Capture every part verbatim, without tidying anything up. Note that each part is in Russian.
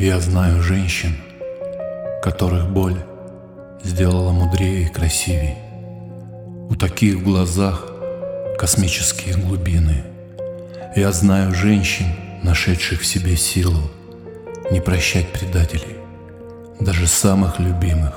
Я знаю женщин, которых боль сделала мудрее и красивей. У таких в глазах космические глубины. Я знаю женщин, нашедших в себе силу не прощать предателей, даже самых любимых.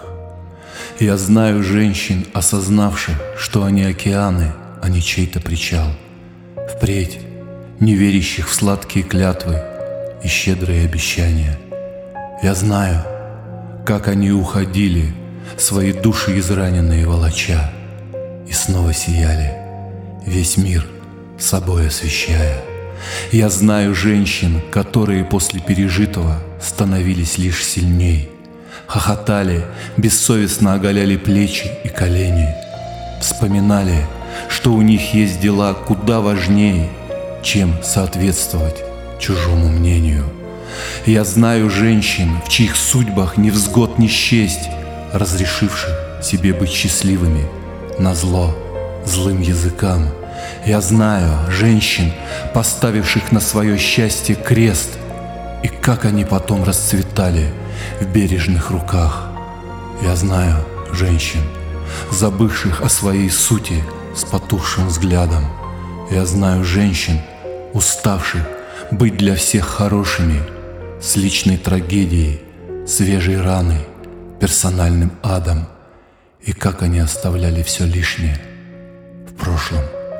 Я знаю женщин, осознавших, что они океаны, а не чей-то причал. Впредь не верящих в сладкие клятвы и щедрые обещания. Я знаю, как они уходили, свои души израненные волоча, и снова сияли, весь мир собой освещая. Я знаю женщин, которые после пережитого становились лишь сильней, хохотали, бессовестно оголяли плечи и колени, вспоминали, что у них есть дела куда важнее, чем соответствовать чужому мнению. Я знаю женщин, в чьих судьбах невзгод не счесть, разрешивших себе быть счастливыми назло злым языкам. Я знаю женщин, поставивших на свое счастье крест, и как они потом расцветали в бережных руках. Я знаю женщин, забывших о своей сути с потухшим взглядом. Я знаю женщин, уставших быть для всех хорошими, с личной трагедией, свежей раной, персональным адом, и как они оставляли все лишнее в прошлом.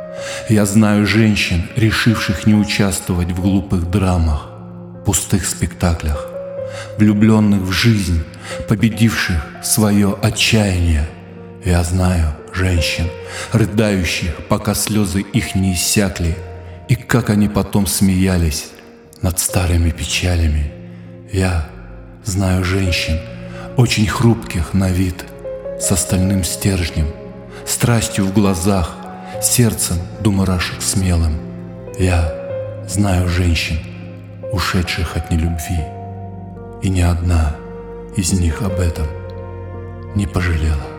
Я знаю женщин, решивших не участвовать в глупых драмах, пустых спектаклях, влюбленных в жизнь, победивших свое отчаяние. Я знаю женщин, рыдающих, пока слезы их не иссякли, и как они потом смеялись над старыми печалями. Я знаю женщин, очень хрупких на вид, с остальным стержнем, страстью в глазах, сердцем до мурашек смелым. Я знаю женщин, ушедших от нелюбви, и ни одна из них об этом не пожалела.